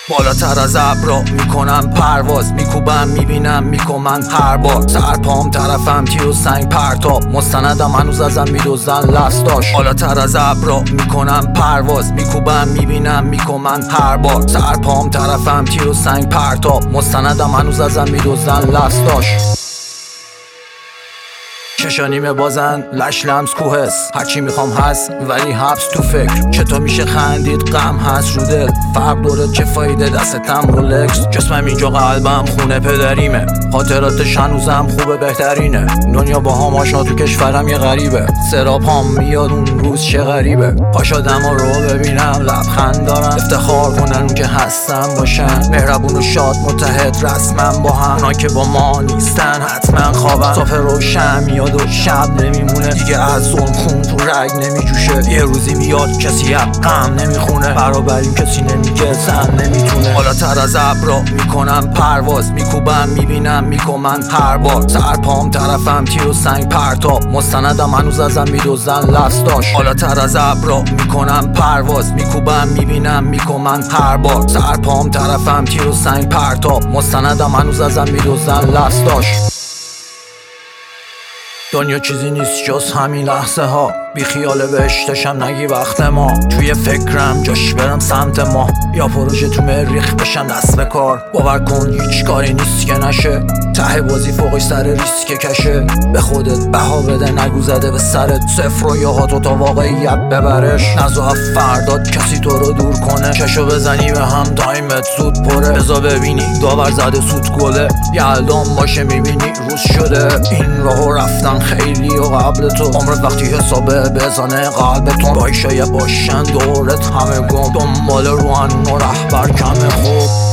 بالاتر از ابرا میکنم پرواز، میکوبم میبینم میکنم هر بار. سرپام طرفم تیر و سنگ پرتاب، مستندم هنوز ازم میدوزن لستاش. بالاتر از ابرا میکنم پرواز، میکوبم میبینم میکنم هر بار. سرپام طرفم تیر و سنگ پرتاب، مستندم هنوز ازم میدوزن لستاش. چشانیمه بازن لش لمس کوه هست، هرچی میخوام هست ولی حبس تو فکر. چطور میشه خندید غم هست رو دل، فرق داره چه فایده دستتم رولکس. جسمم اینجا قلبم خونه پدریمه، خاطراتش هنوزم خوبه بهترینه. دنیا با هم آشنا تو کشورم یه غریبه، سراب هم میاد اون روز چه غریبه. پاشادم رو ببینم لبخند دارم، افتخار کنن اون که هستم باشن. مهربون و شاد متحد رسمم با هم، اونا که با ما نیستن حتما خوابن. صاف روشن میاد و شب نمیمونه دیگه، از ظلم خون تو رگ نمیجوشه. یه روزی میاد کسی غم نمیخونه، برابریم کسی نمیگه زن نمیتونه. بالاتر از ابرا میکنم پرواز، میکوبم میبینم میکنم هر بار. سرپام طرفم تیر و سنگ پرتاب، مستندم هنوز ازم میدوزن لستاش. بالاتر از ابرا میکنم پرواز، میکوبم میبینم میکنم هر بار. سرپام طرفم تیر و سنگ پرتاب، مستندم هنوز ازم میدوزن لستاش. دنیا چیزی نیست جز همین لحظه ها، بی خیال بهشتشم نگی وقت ما. توی فکرم جاش برم سمت ما، یا پروژه تو مریخ بشم دست به کار. باور کن هیچ کاری نیست که نشه، ته بازی فوقش سر ریسک کشه. به خودت بها بده نگو زده به سرت، صفر و یاهاتو تا واقعیت ببرش. نزا فرداد کسی تو رو دور کنه، چشو بزنی به هم تایمت زود پره. بزا ببینی داور زده سود گله، یلدام باشه میبینی روز شده. این راهو رفتن خیلی و قبل تو، عمرت وقتی حسابه بزنه قلبتون. بایشای باشن دورت همه گم، دنبال روحن و رهبر کم خوب.